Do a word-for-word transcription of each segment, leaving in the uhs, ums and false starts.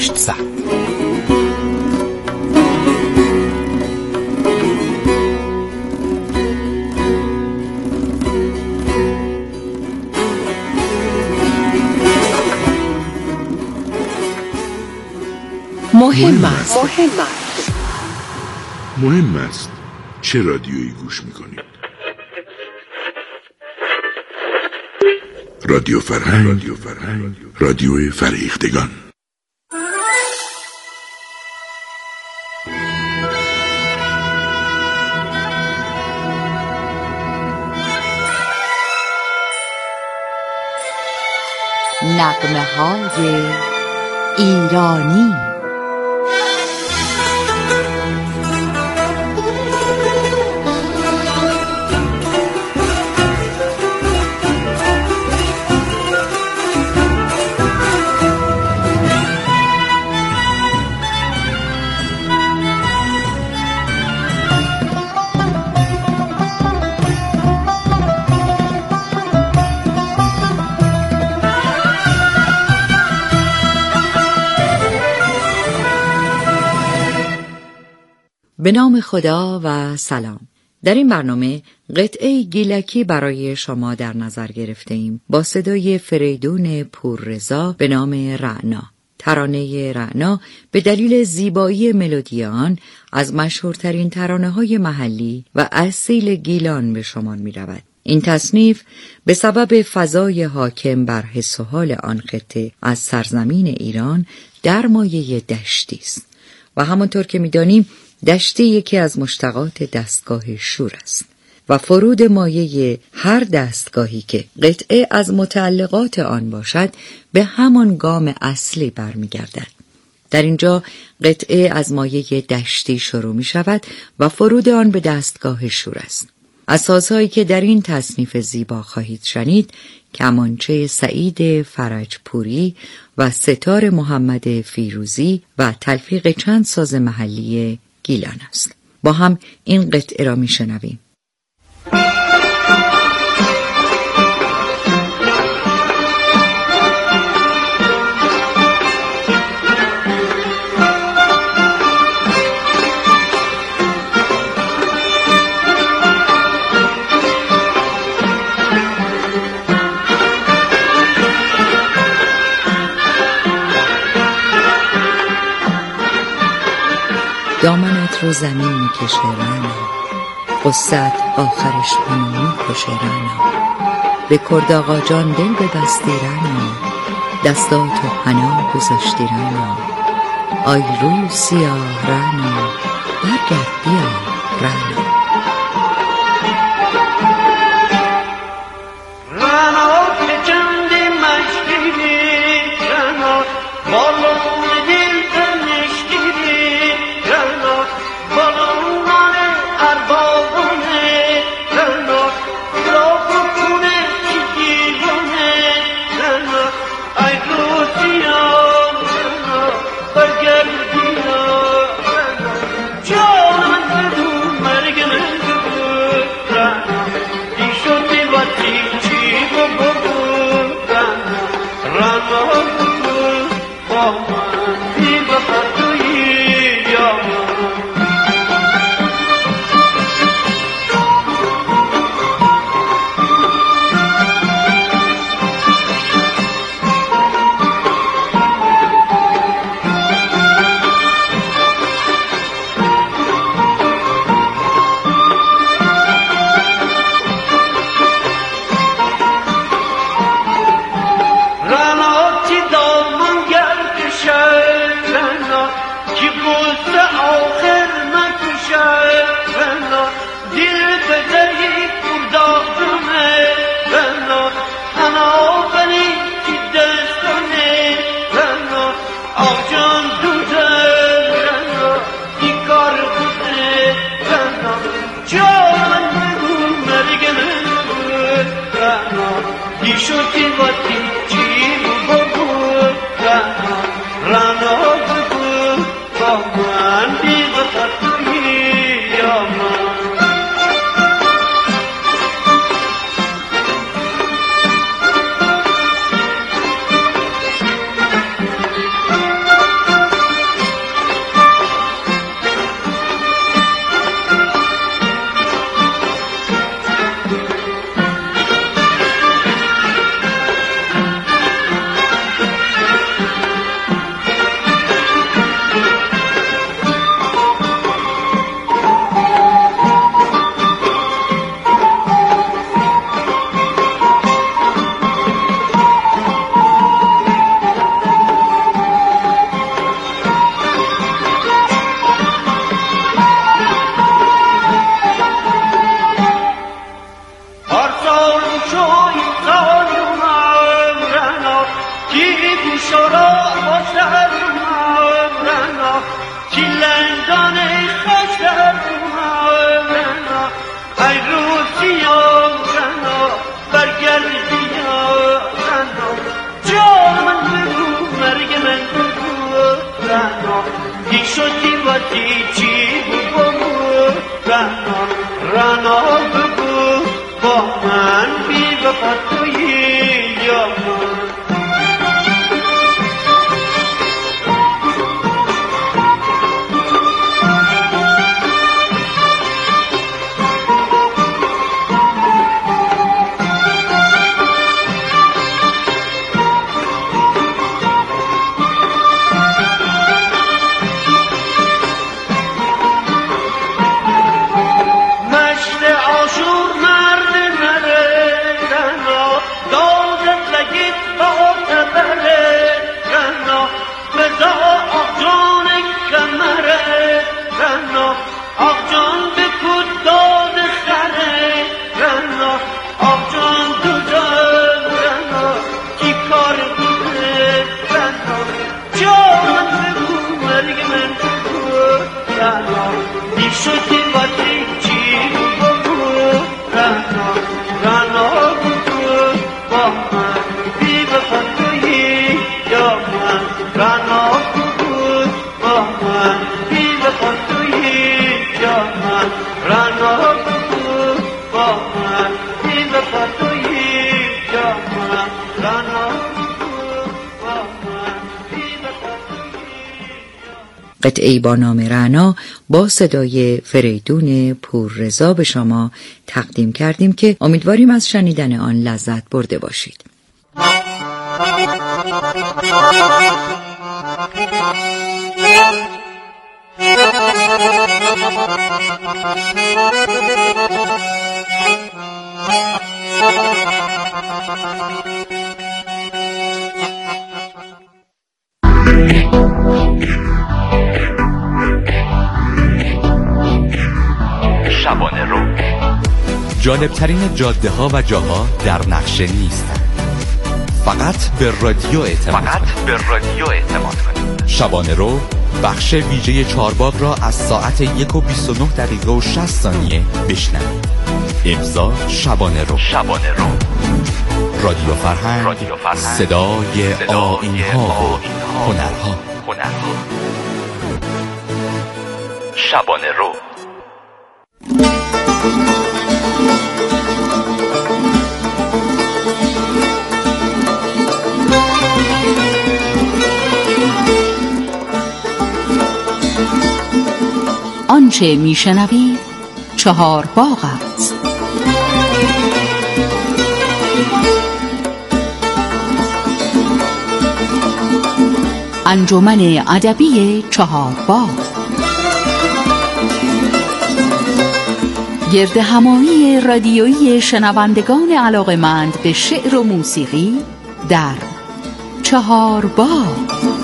هشتصد. مهم است. مهم است. مهم است. چه رادیویی گوش میکنید؟ رادیو فرهنگ. رادیو فرهنگ. رادیوی فرهیختگان. نغمه های ایرانی. به نام خدا و سلام. در این برنامه قطعه گیلکی برای شما در نظر گرفته ایم با صدای فریدون پوررضا به نام رعنا. ترانه رعنا به دلیل زیبایی ملودی آن از مشهورترین ترانه‌های محلی و اصیل گیلان به شمار می رود. این تصنیف به سبب فضای حاکم بر حس و حال آن خطه از سرزمین ایران در مایه دشتی است و همانطور که می دانیم دشتی یکی از مشتقات دستگاه شور است و فرود مایه هر دستگاهی که قطعه از متعلقات آن باشد به همان گام اصلی برمیگردد. در اینجا قطعه از مایه دشتی شروع می شود و فرود آن به دستگاه شور است. از سازهایی که در این تصنیف زیبا خواهید شنید کمانچه سعید فرجپوری و ستار محمد فیروزی و تلفیق چند ساز محلی گیلان است. با هم این قطعه را می شنویم. دامنت رو زمین میکشه رعنا، قصت آخرش منو میکشه رعنا. به کرد آقا جان دل ببستی رعنا، دستاتو حنا گذاشتی رعنا. آی رو سیاه رعنا، برگرد بیا رعنا. رعنا که جندی مشکیدی رعنا، بالون دل تنشکیدی رعنا، بالونان اربابانه رعنا، راکو کنه چیگیونه رعنا. ای روزیان رعنا، برگرد بیا رعنا. جان بدو مرگ من بود رعنا، ای شدی وقتی چی بود رعنا. رعنا بود با من بی بخطوی یا من. رعنا چی دامن گرد شد رعنا، کی بود آخر مکشد رعنا. دل به دری کردامه رعنا، انا بنی کی دستانه رعنا. آجان دوده رعنا، ای کار بوده رعنا. جان بگو مرگ من بود رعنا، ای شدی وقتی چی بود رعنا. رعنا بگو با من بی بخطوی یا من. شدی و دیجی بگو رنا رنا بگو با من بی وفا تویی یا من قطعه‌ای با نام رعنا با صدای فریدون پوررضا به شما تقدیم کردیم که امیدواریم از شنیدن آن لذت برده باشید. شبانه رو جالبترین جاده ها و جاها در نقشه نیستند. فقط به رادیو اعتماد فقط به رادیو اعتماد کنید. شبانه رو بخش ویژه چهارباغ را از ساعت یک و بیست و نه دقیقه و شصت ثانیه بشنوید. امضا شبانه رو. شبانه رو رادیو فرهنگ, رادیو فرهنگ. صدای, صدای آیین‌ها و هنرها. هنرها شبانه رو. آنچه میشنوید چهارباغ است. انجمن ادبی چهارباغ گرد همایی رادیویی شنوندگان علاقه‌مند به شعر و موسیقی در چهارباغ.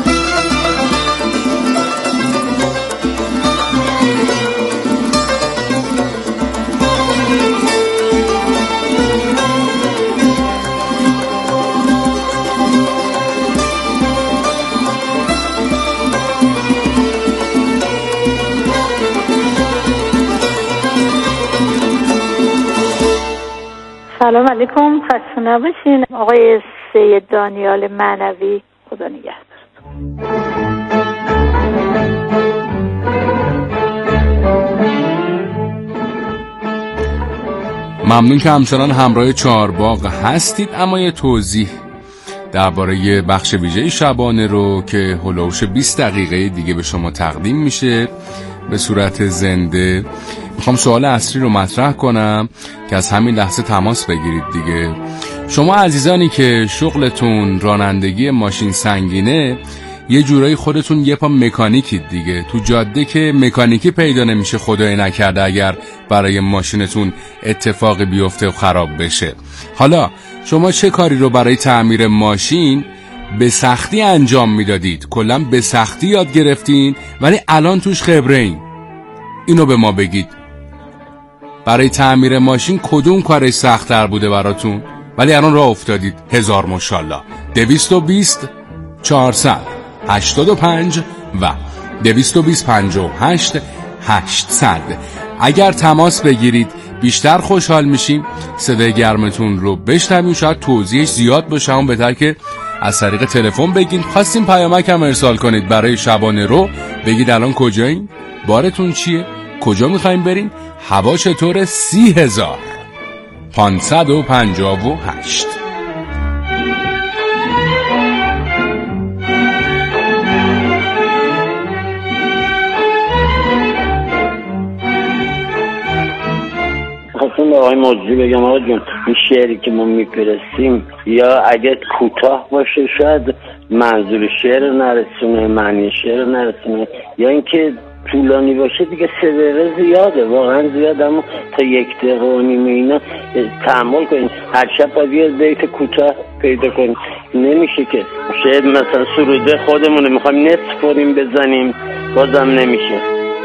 سلام علیکم، خسته نباشین. آقای سید دانیال معنوی، خدا نگهدار. ممنون که همچنان همراه چهارباغ هستید. اما یه توضیح درباره بخش ویژه شبانه رو که هلوش بیست دقیقه دیگه به شما تقدیم میشه به صورت زنده. میخوام سوال اصلی رو مطرح کنم که از همین لحظه تماس بگیرید دیگه. شما عزیزانی که شغلتون رانندگی ماشین سنگینه، یه جورایی خودتون یه پا مکانیکید دیگه. تو جاده که مکانیکی پیدا نمیشه خدای نکرده اگر برای ماشینتون اتفاقی بیفته و خراب بشه. حالا شما چه کاری رو برای تعمیر ماشین به سختی انجام میدادید؟ کلا به سختی یاد گرفتین ولی الان توش خبره این. اینو به ما بگید. برای تعمیر ماشین کدوم کارش سخت‌تر بوده براتون ولی الان راه افتادید؟ هزار ماشاءالله. دویست و بیست چهارصد هشتاد و پنج و دویست و بیست پنجاه و هشت هشتصد. اگر تماس بگیرید بیشتر خوشحال میشیم. صدای گرمتون رو بشنویم. شاید توضیحش زیاد باشه، اون بهتر که از طریق تلفن بگید. خواستین پیامک هم ارسال کنید برای شبانه رو، بگید الان کجایین، بارتون چیه، کجا میخوایم برین، هوا چطوره. سی هزار پانصد و پنجاه و هشت. خواستم به آقای موجودی بگم آقا جون، این شعری که ما میپرستیم یا اگه کوتاه باشه شاید منظور شعر نرسونه، معنی شعر نرسونه، یا اینکه طولانی باشه دیگه سه دقیقه زیاده، واقعا زیاده. اما تا یک دقیقه و نیمه اینا تحمل کنید. هر شب باید یه بیت کوتاه پیدا کنید، نمیشه که شعر مثلا سروده خودمونه میخوایم نصف کنیم بزنیم بازم نمیشه.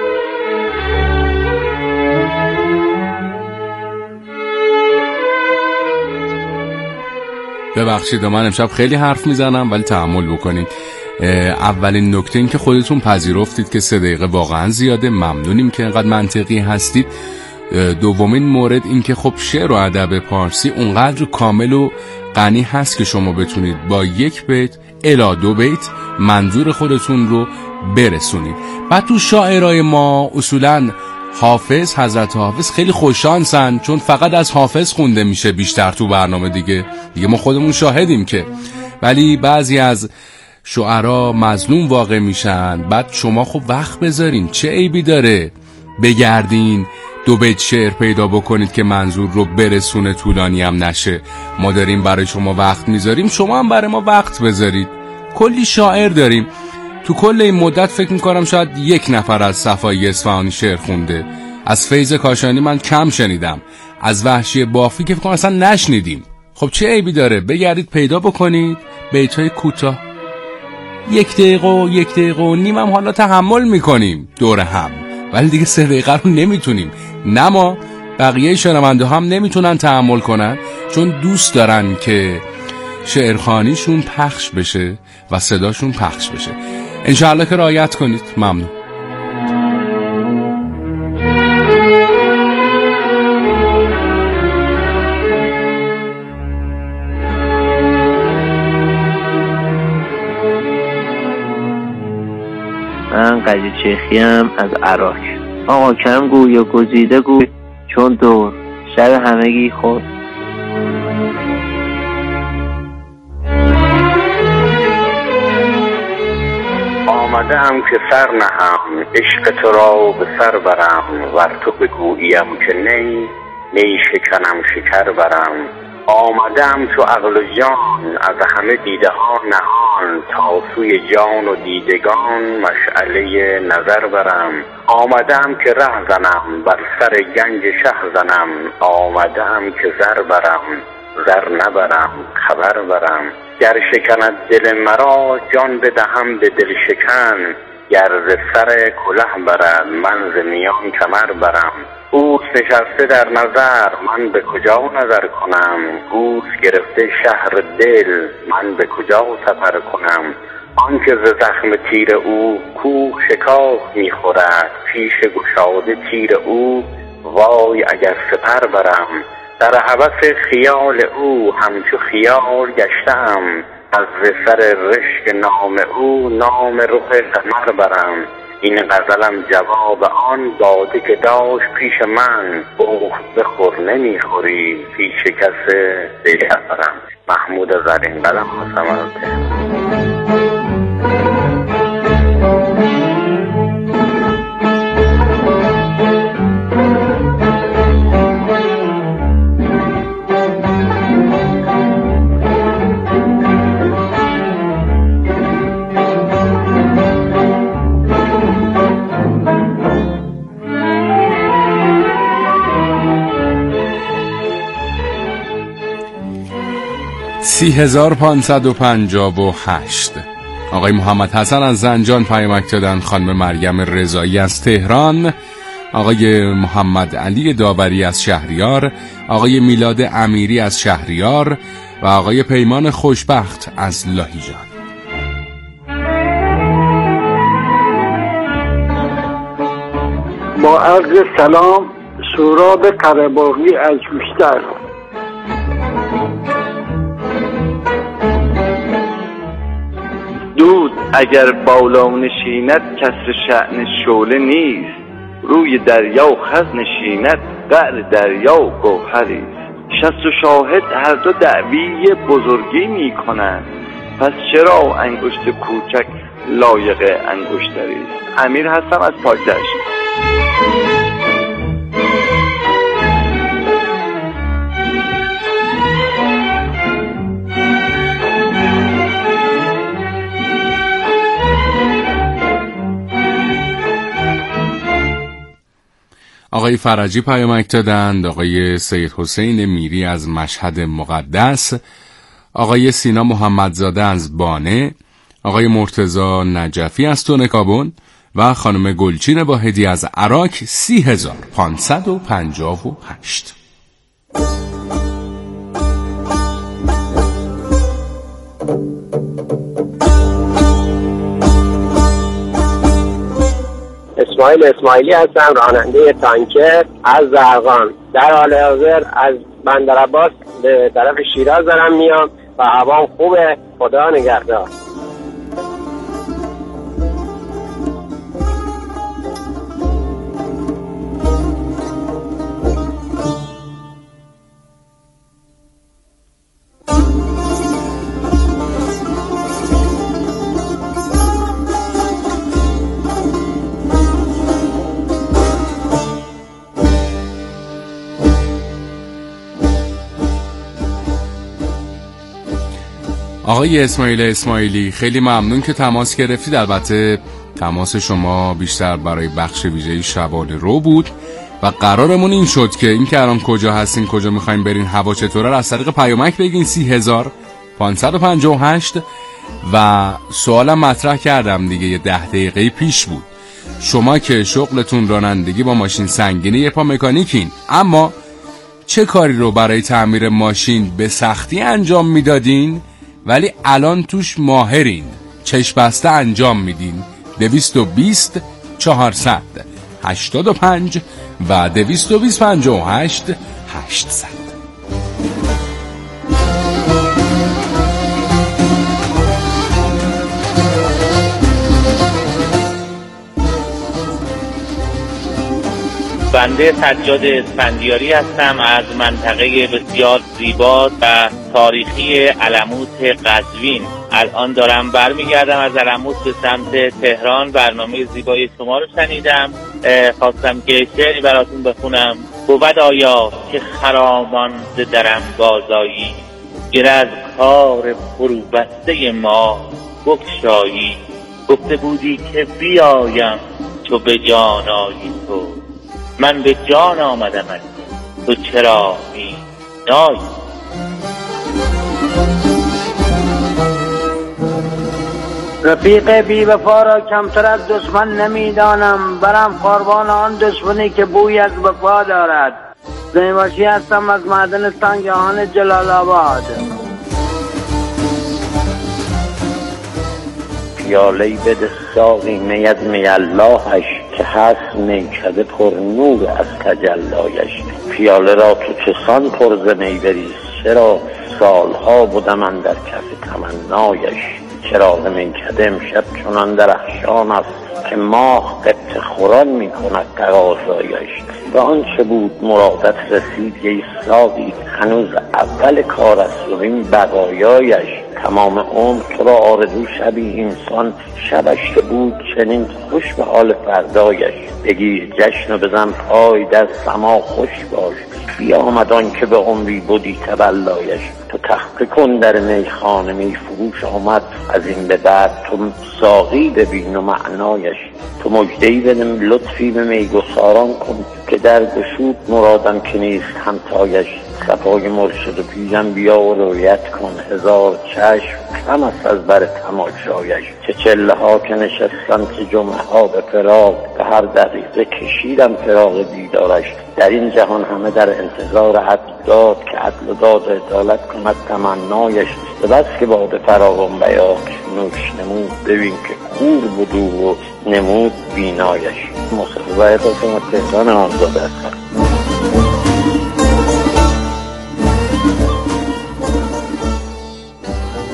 ببخشید من امشب خیلی حرف میزنم ولی تحمل بکنید. اولین نکته این که خودتون پذیرفتید که سه دقیقه واقعا زیاده، ممنونیم که اینقدر منطقی هستید. دومین مورد این که خب شعر و ادب پارسی اونقدر کامل و غنی هست که شما بتونید با یک بیت الی دو بیت منظور خودتون رو برسونید. بعد تو شاعرای ما اصولاً حافظ، حضرت حافظ خیلی خوششانسن چون فقط از حافظ خونده میشه بیشتر تو برنامه دیگه دیگه ما خودمون شاهدیم که. ولی بعضی از شعرا مظلوم واقع میشن. بعد شما خب وقت بذارین، چه عیبی داره بگردین دو بیت شعر پیدا بکنید که منظور رو برسونه، طولانی هم نشه. ما داریم برای شما وقت میذاریم، شما هم برای ما وقت بذارید. کلی شاعر داریم، تو کل این مدت فکر میکنم شاید یک نفر از صفایی اصفهانی شعر خونده. از فیض کاشانی من کم شنیدم، از وحشی بافی که فکر کنم اصلا نشنیدیم. خب چه عیبی داره بگردید پیدا بکنید بیت‌های کوتاه. یک دقیقه و یک دقیقه و نیم هم حالا تحمل میکنیم دور هم، ولی دیگه سه دقیقه رو نمیتونیم. نه ما، بقیه شنونده هم نمیتونن تحمل کنن چون دوست دارن که شعرخوانیشون پخش بشه و صداشون پخش بشه. انشاءالله که رعایت کنید. ممنون. من قجی چیخیم از عراق. آقا کم گوی و گزیده گوی چون دور شب همگی خود. آمدم که سر نهم عشق تو را به سر برم، ور تو بگوییم که نی نی شکنم شکر برم. آمدم تو عقل و جان از همه دیده ها نهان، تا سوی جان و دیدگان مشعله نظر برم. آمدم که ره زنم بر سر گنج شه زنم، آمدم که زر برم زر نبرم خبر برم. گر شکند دل مرا جان بدهم به دل شکن، گر ز سر کله برد من ز میان کمر برم. اوست نشسته در نظر من به کجا نظر کنم، اوست گرفته شهر دل من به کجا سفر کنم. آنکه ز زخم تیر او کوه شکاف میخورد، پیش گشاده تیر او وای اگر سپر برم. در هوس خیال او همچو خیال گشتم، از سر رشک نام او نام رخ قمر برم. این غزلم جواب آن باده که داشت پیش من، بخت بخور نمیخوری پیش کس دیگر برم. محمود زرین قلم هستم. سی هزار پانصد و پنجاه و هشت. آقای محمد حسن از زنجان پیامک دادن، خانم مریم رضایی از تهران، آقای محمد علی داوری از شهریار، آقای میلاد امیری از شهریار و آقای پیمان خوشبخت از لاهیجان. با عرض سلام، سهراب قره‌باغی از بیشتر. اگر بالا نشیند کسر شأن شعله نیست، روی دریا و خز نشیند قعر دریا و گوهری است. شست و شاهد هر دو دعوی بزرگی می کنند، پس چرا انگشت کوچک لایق انگشتری است. امیر هستم از پاکدشت. آقای فرجی پیامک دادند، آقای سید حسین میری از مشهد مقدس، آقای سینا محمدزاده از بانه، آقای مرتضی نجفی از تونکابون و خانم گلچین واحدی از عراق. سی هزار پانصد و پنجاه و هشت. اسماعیل اسماعیلی هستم، راننده تانکر از زرقان. در حال حاضر از بندرعباس به طرف شیراز دارم میام و هوام خوبه. خدا نگهدار. آقای اسماعیل اسماعیلی خیلی ممنون که تماس گرفتید. البته تماس شما بیشتر برای بخش ویژه شبانه رو بود و قرارمون این شد که این که الان کجا هستین، کجا میخواین برین، هوا چطوره، از طریق پیامک بگین. سی هزار پانصد و پنجاه و هشت. و سوالم مطرح کردم دیگه، یه ده دقیقه پیش بود. شما که شغلتون رانندگی با ماشین سنگینه، یه پا مکانیکین، اما چه کاری رو برای تعمیر ماشین به سختی انجام میدادین ولی الان توش ماهرین، چشم بسته انجام میدین؟ دویست و بیست چهارصد هشتاد و پنج و دویست و بیست پنجاه و هشت هشتصد. بنده سجاد اسفندیاری هستم از منطقه بسیار زیبا و تاریخی علموت قزوین. الان دارم برمیگردم از علموت به سمت تهران. برنامه زیبای شما رو شنیدم، خواستم که شعری براتون بخونم. بود آیا که خرامان ز درم بازایی، گره از کار فروبسته ما بگشایی. گفته بودی که بیایم تو به جان آیی، تو من به جان آمدم، تو چرا می نایی؟ رفیق بی وفا را کمتر از دشمن نمیدانم، برم قربان آن دشمنی که بوی از وفا دارد. زیباشی هستم از معدن سنگاهان جلال آباد. پیاله‌ای بده ساقی می از می اللهش، که هست میکده پر نور از تجلایش. پیاله را تو چسان پر ز می بریز، چرا سالها بودم من در کف تمنایش. چراغ میکده امشب چنان درخشان است، که ماه قطع خوران می کند تقاضایش. و آنچه بود مرادت رسید ای ساقی، هنوز اول کار است و این بقایایش. تمام عمر تو را آرزو شبی اینسان، شبش که بود چنین خوش به حال فردایش. بگیر جشن و بزن پای در سما خوش باش، بیامد آن که به عمری بودی تبلایش. تو تخته کن در میخانه می فروش آمد، از این به بعد تو ساقی ببین و معنایش. تو مجدهی بدم لطفی به میگساران کن، که در گشود مرادم که نیست همتایش. صفای مرشد و پیرم بیا و رویت کن، هزار چشم کم است از بر تماشایش. چه چله ها که نشستم، چه جمعه ها به فراق، به هر دقیقه کشیدم فراق دیدارش. در این جهان همه در انتظار عدل داد، که عدل و داد عدالت کند تمنایش. به بس که باد فراغم بیاک نوش نمود، ببین که کور بود و نمود بینایش. مصطفی باید شما تهران آمزاده هستم.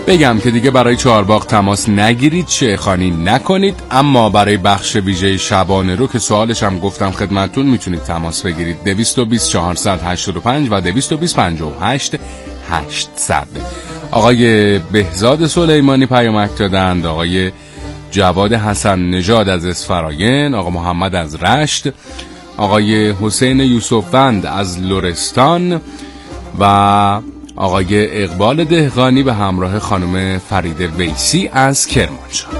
بگم که دیگه برای چهارباغ تماس نگیرید، شیخانی نکنید، اما برای بخش ویژه شبانه رو که سوالش هم گفتم خدمتتون میتونید تماس بگیرید. دویست و بیست چهارصد هشتاد و پنج و دویست و بیست پنجاه و هشت هشتصد. آقای بهزاد سلیمانی پیامک دادند، آقای جواد حسن نژاد از اسفراین، آقا محمد از رشت، آقای حسین یوسفوند از لرستان و آقای اقبال دهقانی به همراه خانم فرید ویسی از کرمانشاه.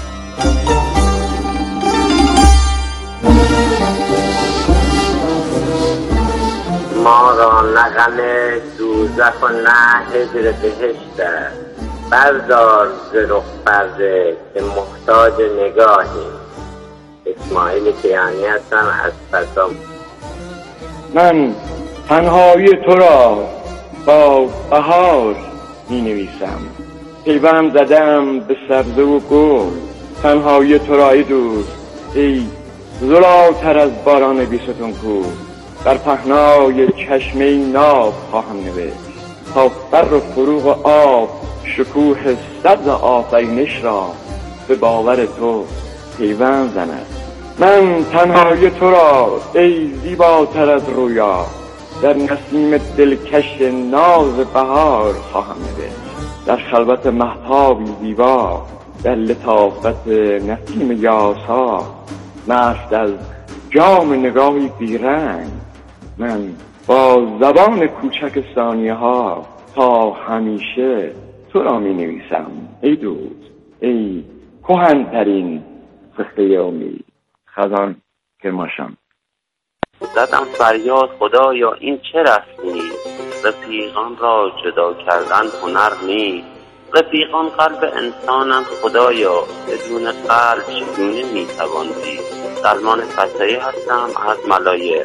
ما را نغم دوزخ و نه هجر بهشت است، بردار ز رخ پرده که محتاج نگاهیم. اسماعیل کیانی هستم از فسام. من تنهایی تو را با بهار می نویسم، پیوند زدم به سبزه و گل. تنهایی تو را ای دوست، ای زلالتر از باران بیستون کو، در پهنای چشمه ناب خواهم نوشت تا بر و فروغ آب شکوه سبز آفرینش را به باور تو پیوند زند. من تنهایی تو را ای زیباتر از رویا، در نسیم دلکش ناز بهار خواهم نوشت. در خلوت مهتابی زیبا، در لطافت نسیم یاسا، مست از جام نگاهی بیرنگ، من با زبان کوچک ثانیه ها تا همیشه تو را می نویسم ای دوست، ای کهن‌ترین قصه امید. خزان کرمانشاه. زدم فریاد خدایا این چه رسمی، رفیقان را جدا کردن هنر نیست. رفیقان قلب انسانند خدایا، بدون قلب چگونه میتوان زیست. سلمان فتحی هستم از ملایر.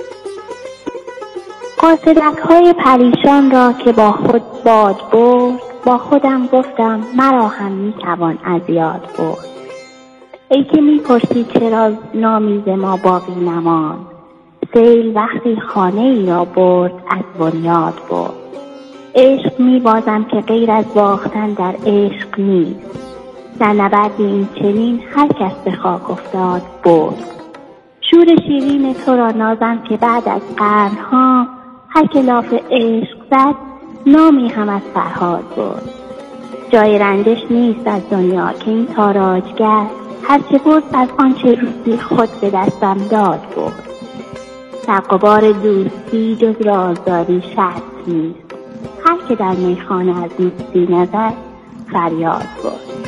قاصدک های پریشان را که با خود باد برد، با خودم گفتم مرا هم میتوان از یاد برد. ای که میپرسی چرا نامی ز ما باقی نماند، سیل وقتی خانه ای را برد از بنیاد برد. عشق میبازم که غیر از باختن در عشق نیست، در نبردی این چنین هر کس به خاک افتاد برد. شور شیرین تو را نازم که بعد از قرنها، هر که لاف عشق زد نامی هم از فرهاد برد. جای رنجش نیست از دنیا که این تاراجگر، هرچه برد از آنچه روزی خود به دستم داد برد. در غبار دوستی جز رازداری شرط نیست، هر که در میخانه از دوستی نظر فریاد برد.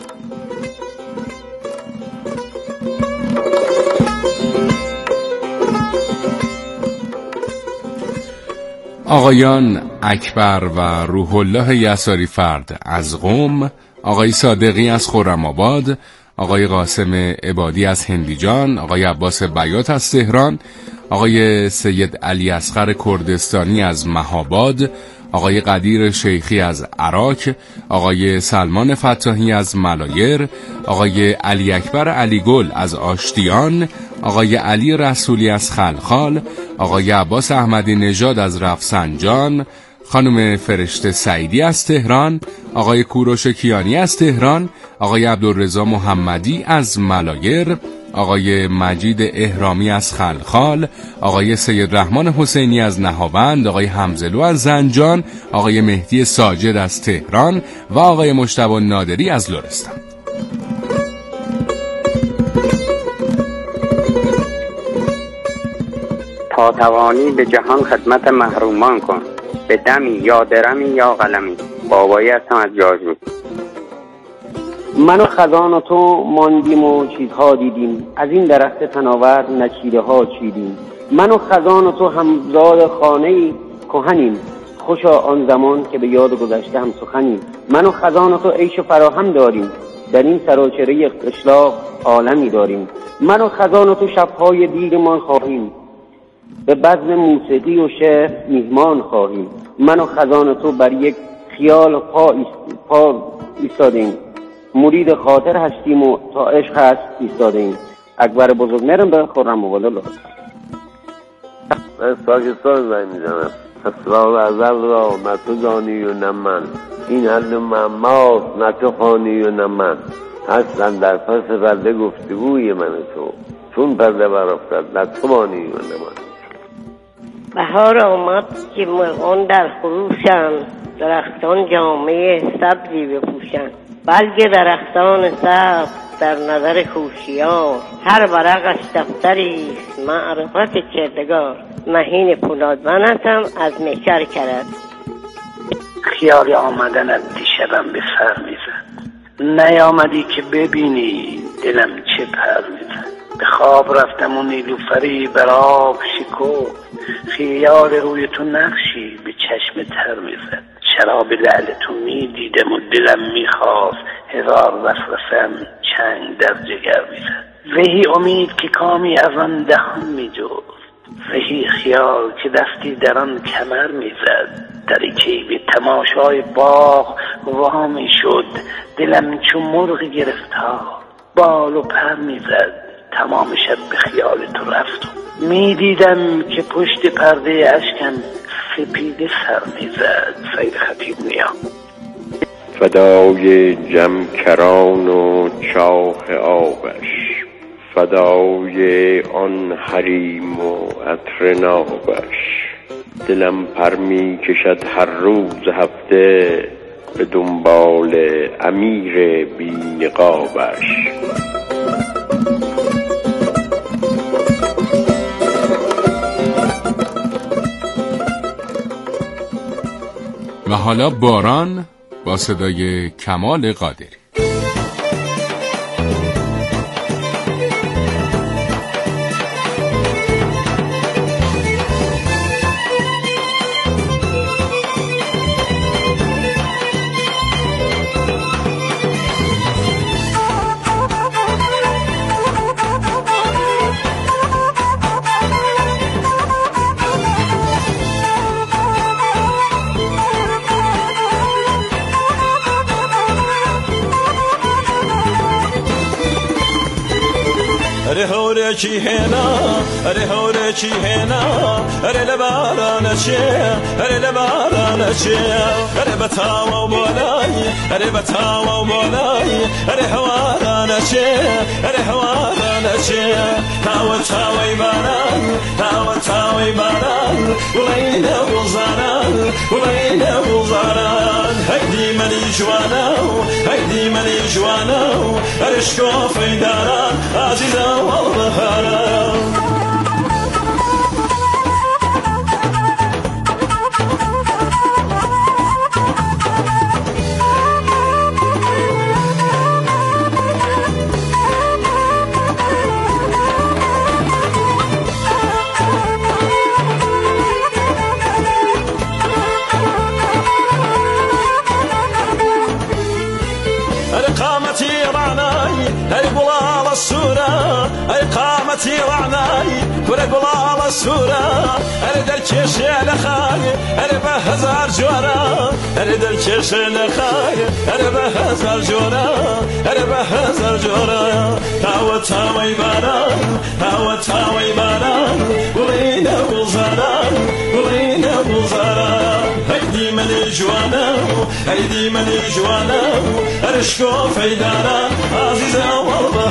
آقایان اکبر و روح الله یساری فرد از قم، آقای صادقی از خرم‌آباد، آقای قاسم عبادی از هندیجان، آقای عباس بیات از تهران، آقای سید علی اصغر کردستانی از مهاباد، آقای قدیر شیخی از عراق، آقای سلمان فتاحی از ملایر، آقای علی اکبر علی گل از آشتیان، آقای علی رسولی از خلخال، آقای عباس احمدی نژاد از رفسنجان، خانم فرشته سعیدی از تهران، آقای کوروش کیانی از تهران، آقای عبدالرضا محمدی از ملایر، آقای مجید احرامی از خلخال، آقای سید رحمان حسینی از نهاوند، آقای حمزلو از زنجان، آقای مهدی ساجد از تهران و آقای مجتبی نادری از لرستان. تا توانی به جهان خدمت محرومان کن، به دمی یا درمی یا قلمی. بابایی هستم از جاجور. من و خزان و تو ماندیم و چیزها دیدیم، از این درخت تناور نچیده ها چیدیم. من و خزان و تو همزاد خانه کهنیم، خوشا آن زمان که به یاد گذشته هم سخنیم. من و خزان و تو عیش و فراهم داریم، در این سراچره قشلاق عالمی داریم. من و خزان و تو شبهای دیرمان خواهیم، به بزم موسیقی و شعر میهمان خواهیم. من و خزان و تو بر یک خیال پا, ایست... پا ایستادیم، مرید خاطر هستیم و تا عشق هست ایستادیم. اکبر بزرگ مرم به خرم‌آباد. من از پاکستان زنگ میزنم. اسرار ازل را نه تو دانی و نه من، این حل معماست نه تو خوانی و نه من. هستن در پس پرده گفتگوی من تو، چون پرده برافتد نه تو مانی و نه من. بهار آمد که مرغان در خروشند، درختان جامعه سبزی بپوشند. بلکه درختان سبز در نظر خوشیار، هر ورقش دفتری معرفت کردگار. مهین پولادمن هستم از میکر کرد. خیال آمدنت دیشبم به سر میزد، نیامدی که ببینی دلم چه پر میزد. به خواب رفتم و نیلوفری بر آب شکفت، خیال روی تو نقشی به چشم تر میزد. شراب لعل تو میدیدم و دلم میخواست، هزار وسوسه‌ام چنگ در جگر میزد. زهی امید که کامی از آن دهان میجست، زهی خیال که دستی در آن کمر میزد. دریچه‌ای به تماشای باغ وامی شد، دلم چون مرغ گرفتار بال و پر میزد. تمام شب به خیال تو رفتم، میدیدم که پشت پرده اشکم سپیده سر میزد. سید خطیب نیا. فدای جمکران و چاه آبش، فدای آن حریم و عطر نابش. دلم پر می کشد هر روز هفته، به دنبال امیر بی نقابش. و حالا باران با صدای کمال قادری. اره هوره کی هنا، اره هوره کی هنا، اره لباران چه، اره لباران چه، اره بتاو بالای، اره بتاو بالای، اره هواران چه، اره هواران چه. تاو تاوی باران، تاو تاوی باران، ولین بوزاران، ولین بوزاران. هیدی منی جوانو، هیدی منی جوانو، اره شکوفی داران عزیزم. قامتي رعناي هاي بلال السورة، هاي قامتي رعناي كل بلال السورة. أنا دلكش يا لخاي أنا بهزار جورا، أنا دلكش يا لخاي أنا بهزار جورا، أنا بهزار جورا. تاو تاوي باران، تاو تاوي باران، ولينا بوزاران، ولينا بوزاران. هيدي مني جوانا، هيدي مني جوانا، أرشكو فيدانا عزيزة والله.